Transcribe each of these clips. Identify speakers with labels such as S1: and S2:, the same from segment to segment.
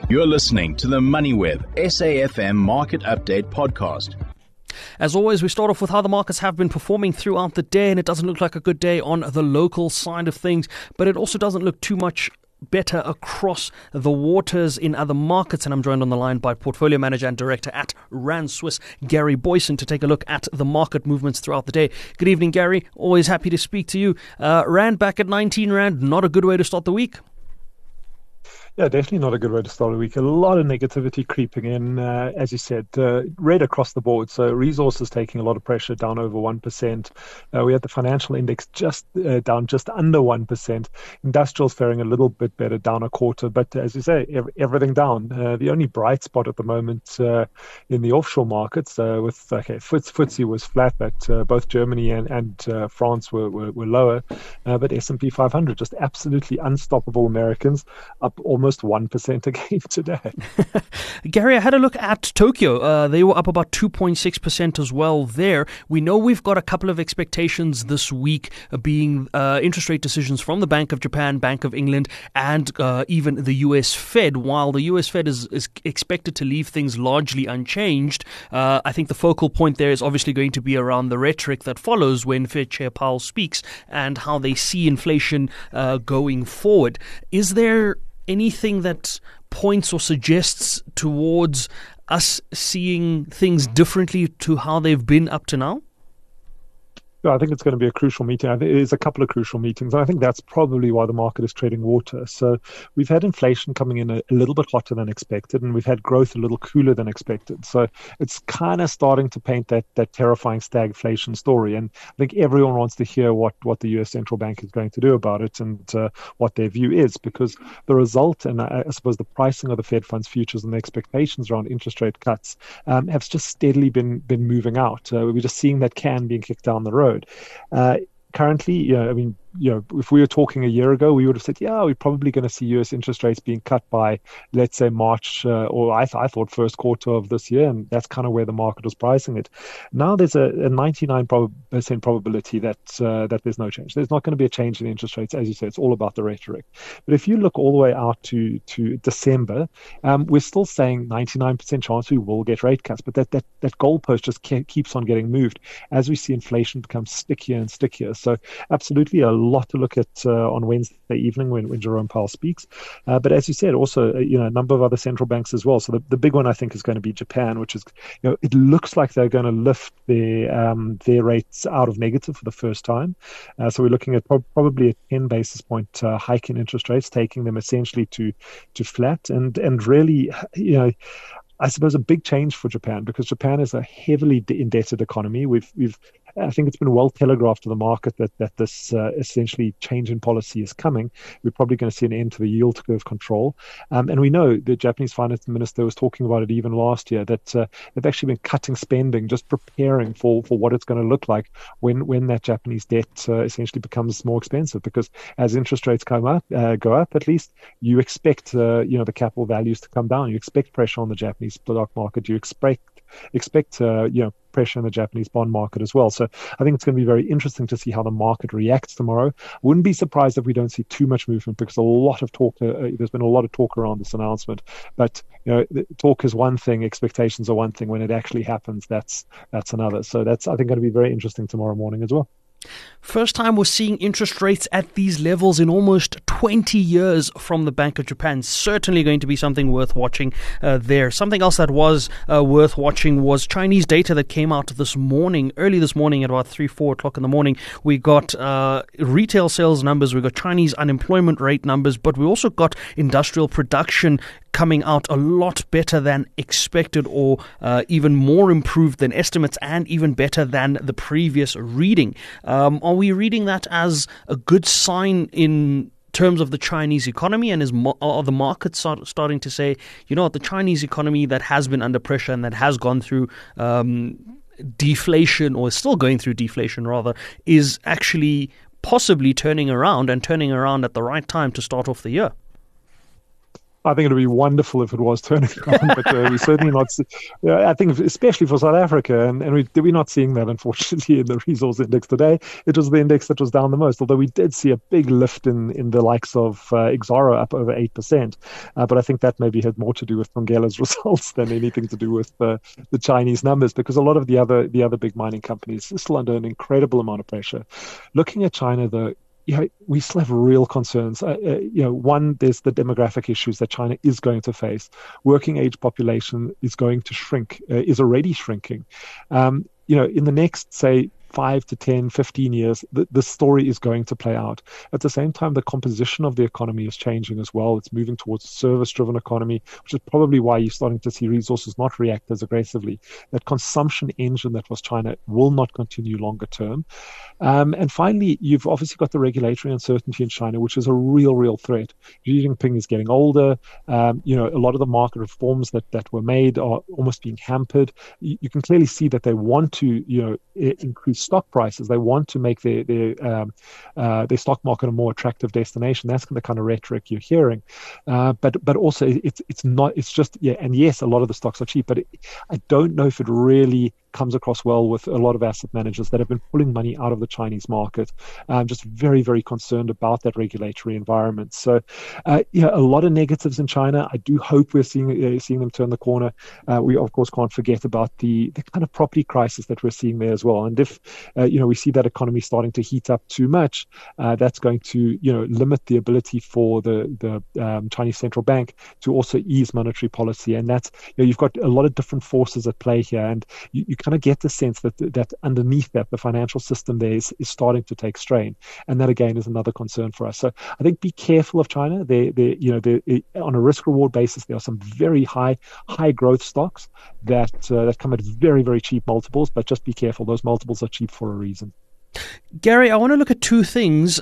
S1: You're listening to the MoneyWeb SAFM Market Update podcast.
S2: As always, we start off with how the markets have been performing throughout the day, and it doesn't look like a good day on the local side of things, but it also doesn't look too much better across the waters in other markets. And I'm joined on the line by Portfolio Manager and Director at Rand Swiss, Gary Boyson, to take a look at the market movements throughout the day. Good evening, Gary. Always happy to speak to you. Rand back at 19 Rand, not a good way to start the week.
S3: Yeah, definitely not a good way to start a week. A lot of negativity creeping in, as you said, red across the board. So resources taking a lot of pressure, down over 1%. We had the financial index just down just under 1%. Industrials faring a little bit better, down a quarter. But as you say, everything down. The only bright spot at the moment in the offshore markets FTSE was flat, but both Germany and France were lower. But S&P 500, just absolutely unstoppable Americans, up almost 1% again today.
S2: Gary, I had a look at Tokyo. They were up about 2.6% as well there. We know we've got a couple of expectations this week being interest rate decisions from the Bank of Japan, Bank of England, and even the US Fed. While the US Fed is expected to leave things largely unchanged, I think the focal point there is obviously going to be around the rhetoric that follows when Fed Chair Powell speaks and how they see inflation going forward. Is there anything that points or suggests towards us seeing things differently to how they've been up to now?
S3: I think it's going to be a crucial meeting. I think there's a couple of crucial meetings, and I think that's probably why the market is trading water. So we've had inflation coming in a little bit hotter than expected, and we've had growth a little cooler than expected. So it's kind of starting to paint that terrifying stagflation story. And I think everyone wants to hear what the US Central Bank is going to do about it and what their view is, because the result, and I suppose the pricing of the Fed funds futures and the expectations around interest rate cuts have just steadily been moving out. We're just seeing that can being kicked down the road. Currently, if we were talking a year ago, we would have said, we're probably going to see US interest rates being cut by, let's say, March, or I thought first quarter of this year, and that's kind of where the market was pricing it. Now there's a 99% probability that there's no change. There's not going to be a change in interest rates. As you say, it's all about the rhetoric. But if you look all the way out to December, we're still saying 99% chance we will get rate cuts, but that goalpost just keeps on getting moved as we see inflation become stickier and stickier. So absolutely a lot to look at on Wednesday evening when Jerome Powell speaks. But as you said, also a number of other central banks as well. So the big one I think is going to be Japan, which is it looks like they're going to lift their rates out of negative for the first time. So we're looking at probably a 10 basis point hike in interest rates, taking them essentially to flat, and really I suppose a big change for Japan, because Japan is a heavily indebted economy. I think it's been well telegraphed to the market that this essentially change in policy is coming. We're probably going to see an end to the yield curve control. And we know the Japanese finance minister was talking about it even last year, that they've actually been cutting spending, just preparing for what it's going to look like when that Japanese debt essentially becomes more expensive. Because as interest rates go up, at least you expect the capital values to come down. You expect pressure on the Japanese stock market. You expect pressure in the Japanese bond market as well. So I think it's going to be very interesting to see how the market reacts tomorrow. Wouldn't be surprised if we don't see too much movement, because there's been a lot of talk around this announcement. But talk is one thing, expectations are one thing. When it actually happens, that's another. So that's, I think, going to be very interesting tomorrow morning as well.
S2: First time we're seeing interest rates at these levels in almost 20 years from the Bank of Japan. Certainly going to be something worth watching there. Something else that was worth watching was Chinese data that came out early this morning at about 3-4 o'clock in the morning. We got retail sales numbers, we got Chinese unemployment rate numbers, but we also got industrial production coming out a lot better than expected, or even more improved than estimates, and even better than the previous reading. Are we reading that as a good sign in terms of the Chinese economy, and are the markets starting to say, the Chinese economy that has been under pressure and that has gone through deflation, or is still going through deflation rather, is actually possibly turning around at the right time to start off the year?
S3: I think it would be wonderful if it was turning around, but we're certainly not. I think, especially for South Africa, and we're not seeing that, unfortunately, in the resource index today. It was the index that was down the most, although we did see a big lift in the likes of Exxaro up over 8%. But I think that maybe had more to do with Thungela's results than anything to do with the Chinese numbers, because a lot of the other big mining companies are still under an incredible amount of pressure. Looking at China, though, we still have real concerns. One, there's the demographic issues that China is going to face. Working age population is going to shrink, is already shrinking. In the next, say, 5 to 10, 15 years, the story is going to play out. At the same time, the composition of the economy is changing as well. It's moving towards a service-driven economy, which is probably why you're starting to see resources not react as aggressively. That consumption engine that was China will not continue longer term. And finally, you've obviously got the regulatory uncertainty in China, which is a real threat. Xi Jinping is getting older. A lot of the market reforms that were made are almost being hampered. You can clearly see that they want to, increase stock prices. They want to make their stock market a more attractive destination. That's the kind of rhetoric you're hearing. But also it's not. It's just and yes, a lot of the stocks are cheap, but I don't know if it really comes across well with a lot of asset managers that have been pulling money out of the Chinese market. I'm just very, very concerned about that regulatory environment. So, a lot of negatives in China. I do hope we're seeing them turn the corner. We, of course, can't forget about the kind of property crisis that we're seeing there as well. And if, we see that economy starting to heat up too much, that's going to, limit the ability for the Chinese central bank to also ease monetary policy. And that's, you've got a lot of different forces at play here. And you kind of get the sense that underneath that, the financial system there is starting to take strain. And that, again, is another concern for us. So I think be careful of China. They on a risk-reward basis, there are some very high growth stocks that come at very, very cheap multiples, but just be careful. Those multiples are cheap for a reason.
S2: Gary, I want to look at two things.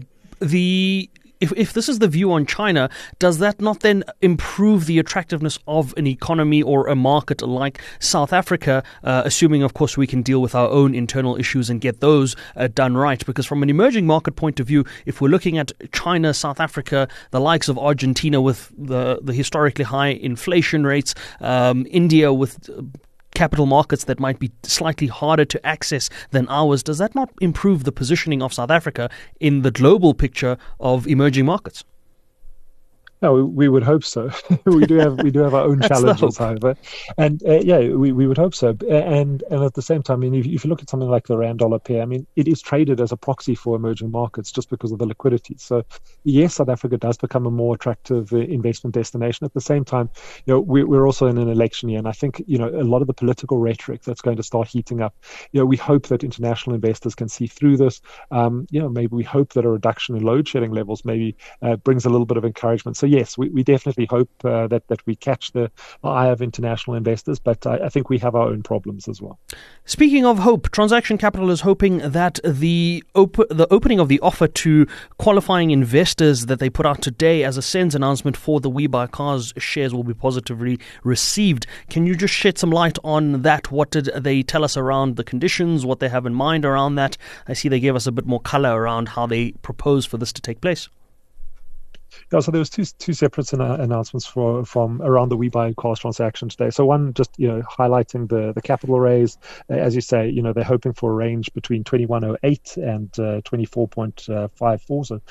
S2: If this is the view on China, does that not then improve the attractiveness of an economy or a market like South Africa, assuming, of course, we can deal with our own internal issues and get those done right? Because from an emerging market point of view, if we're looking at China, South Africa, the likes of Argentina with the historically high inflation rates, India with capital markets that might be slightly harder to access than ours, does that not improve the positioning of South Africa in the global picture of emerging markets?
S3: No, we would hope so. we do have our own challenges, however, and we would hope so. And at the same time, I mean, if you look at something like the rand dollar pair, I mean, it is traded as a proxy for emerging markets just because of the liquidity. So yes, South Africa does become a more attractive investment destination. At the same time, we're also in an election year, and I think a lot of the political rhetoric that's going to start heating up. We hope that international investors can see through this. Maybe we hope that a reduction in load shedding levels maybe brings a little bit of encouragement. So yes, we definitely hope that we catch the eye of international investors, but I think we have our own problems as well.
S2: Speaking of hope, Transaction Capital is hoping that the opening of the offer to qualifying investors that they put out today as a SENS announcement for the WeBuyCars shares will be positively received. Can you just shed some light on that? What did they tell us around the conditions, what they have in mind around that? I see they gave us a bit more color around how they propose for this to take place.
S3: Yeah, so there was two separate announcements from around the WeBuyCars transaction today. So one just highlighting the capital raise, as you say, they're hoping for a range between 21.08 and 24.54, so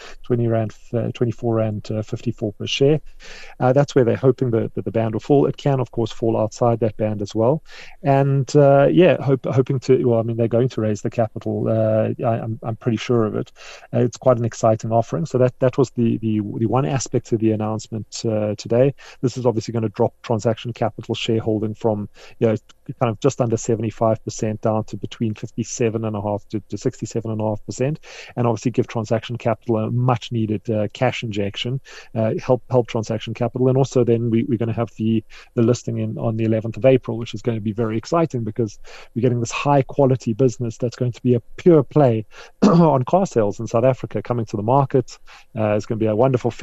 S3: 24 rand 54 per share. That's where they're hoping that the band will fall. It can, of course, fall outside that band as well. And hoping to. Well, I mean, they're going to raise the capital. I'm pretty sure of it. It's quite an exciting offering. So that was the one aspect of the announcement today. This is obviously going to drop Transaction Capital shareholding from kind of just under 75% down to between 57.5% to 67.5%, and obviously give Transaction Capital a much needed cash injection, help Transaction Capital, and also then we're going to have the listing on the 11th of April, which is going to be very exciting because we're getting this high quality business that's going to be a pure play on car sales in South Africa coming to the market. It's going to be a wonderful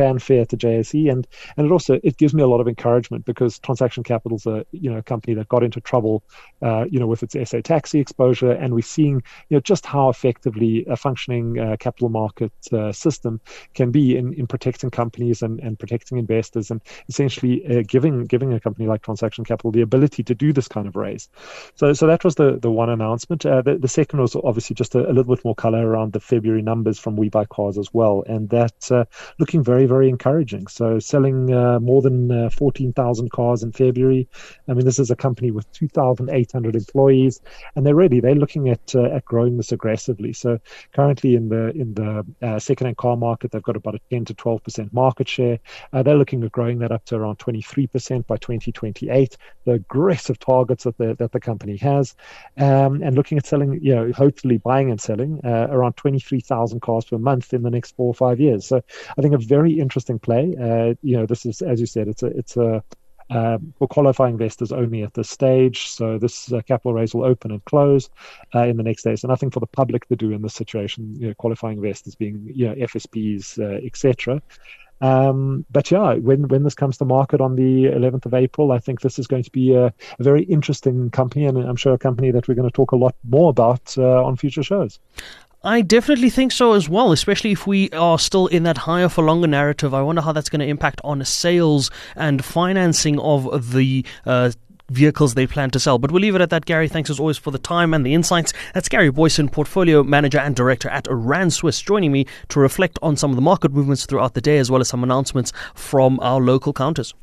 S3: fanfare at the JSE, and it gives me a lot of encouragement, because Transaction Capital's a company that got into trouble with its SA Taxi exposure, and we're seeing just how effectively a functioning capital market system can be in protecting companies and protecting investors, and essentially giving a company like Transaction Capital the ability to do this kind of raise. So that was the one announcement. The second was obviously just a little bit more color around the February numbers from WeBuyCars as well, and that's looking very, very encouraging. So selling more than 14,000 cars in February. I mean, this is a company with 2,800 employees, and they're looking at growing this aggressively. So currently in the second-hand car market, they've got about a 10 to 12% market share. They're looking at growing that up to around 23% by 2028. The aggressive targets that the company has, and looking at selling, hopefully buying and selling around 23,000 cars per month in the next 4 or 5 years. So I think a very interesting play. This is, as you said, it's a for qualifying investors only at this stage. So this capital raise will open and close in the next days. So nothing for the public to do in this situation, qualifying investors being FSPs, etc. But yeah, when this comes to market on the 11th of April, I think this is going to be a very interesting company, and I'm sure a company that we're going to talk a lot more about on future shows.
S2: I definitely think so as well, especially if we are still in that higher for longer narrative. I wonder how that's going to impact on sales and financing of the vehicles they plan to sell. But we'll leave it at that, Gary. Thanks as always for the time and the insights. That's Gary Boyson, Portfolio Manager and Director at Rand Swiss, joining me to reflect on some of the market movements throughout the day, as well as some announcements from our local counters.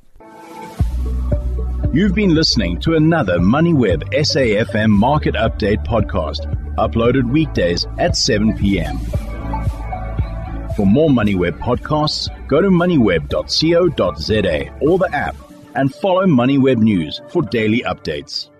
S1: You've been listening to another MoneyWeb SAFM Market Update podcast, uploaded weekdays at 7 p.m. For more MoneyWeb podcasts, go to moneyweb.co.za or the app, and follow MoneyWeb News for daily updates.